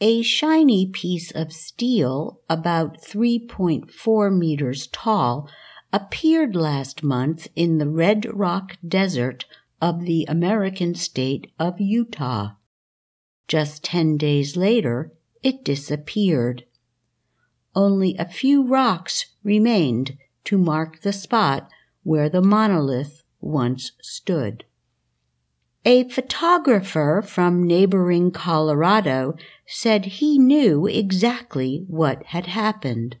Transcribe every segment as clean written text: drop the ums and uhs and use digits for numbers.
A shiny piece of steel, about 3.4 meters tall, appeared last month in the Red Rock Desert of the American state of Utah. Just 10 days later, it disappeared. Only a few rocks remained to mark the spot where the monolith once stood. A photographer from neighboring Colorado said he knew exactly what had happened.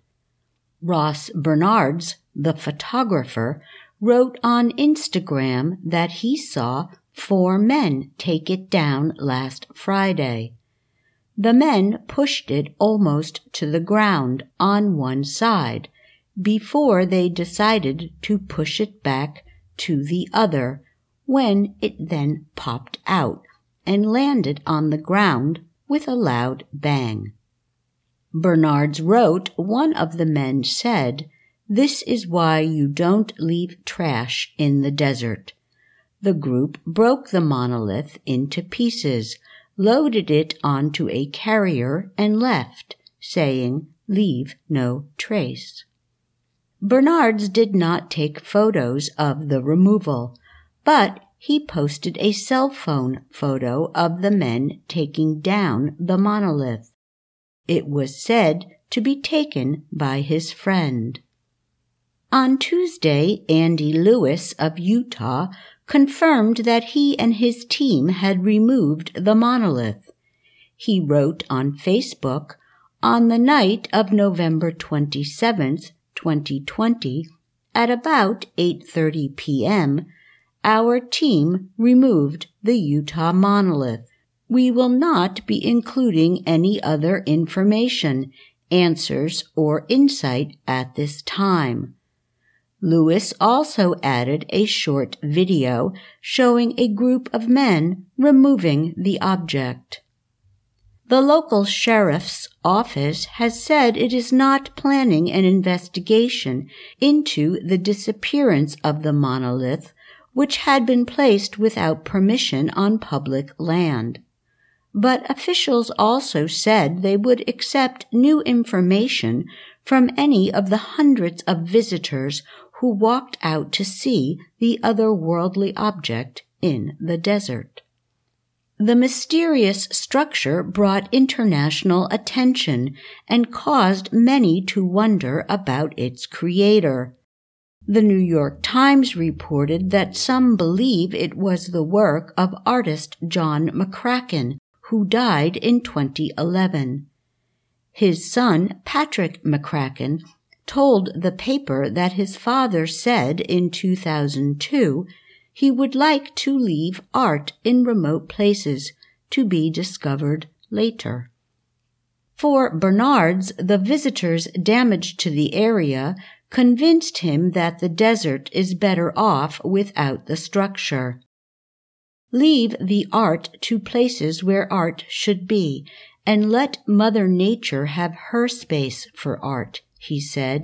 Ross Bernards, the photographer, wrote on Instagram that he saw 4 men take it down last Friday. The men pushed it almost to the ground on one side before they decided to push it back to the other, when it then popped out and landed on the ground with a loud bang. Bernards wrote one of the men said, "This is why you don't leave trash in the desert." The group broke the monolith into pieces, loaded it onto a carrier, and left, saying, "Leave no trace." Bernards did not take photos of the removal, but he posted a cell phone photo of the men taking down the monolith. It was said to be taken by his friend. On Tuesday, Andy Lewis of Utah confirmed that he and his team had removed the monolith. He wrote on Facebook, "On the night of November 27th, 2020, at about 8:30 p.m., our team removed the Utah monolith. We will not be including any other information, answers, or insight at this time." Lewis also added a short video showing a group of men removing the object. The local sheriff's office has said it is not planning an investigation into the disappearance of the monolith, which had been placed without permission on public land. But officials also said they would accept new information from any of the hundreds of visitors who walked out to see the otherworldly object in the desert. The mysterious structure brought international attention and caused many to wonder about its creator. The New York Times reported that some believe it was the work of artist John McCracken, who died in 2011. His son, Patrick McCracken, told the paper that his father said in 2002 he would like to leave art in remote places to be discovered later. For Bernards, the visitors' damage to the area convinced him that the desert is better off without the structure. "Leave the art to places where art should be, and let Mother Nature have her space for art," he said.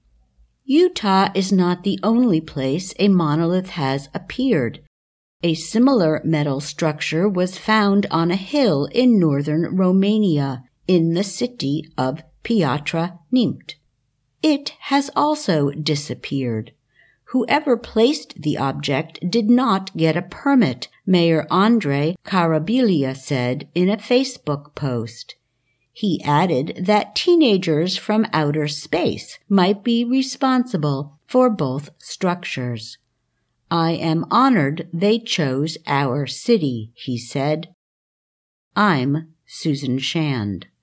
Utah is not the only place a monolith has appeared. A similar metal structure was found on a hill in northern Romania, in the city of Piatra Neamț. It has also disappeared. Whoever placed the object did not get a permit, Mayor Andrei Karabilia said in a Facebook post. He added that teenagers from outer space might be responsible for both structures. "I am honored they chose our city," he said. I'm Susan Shand.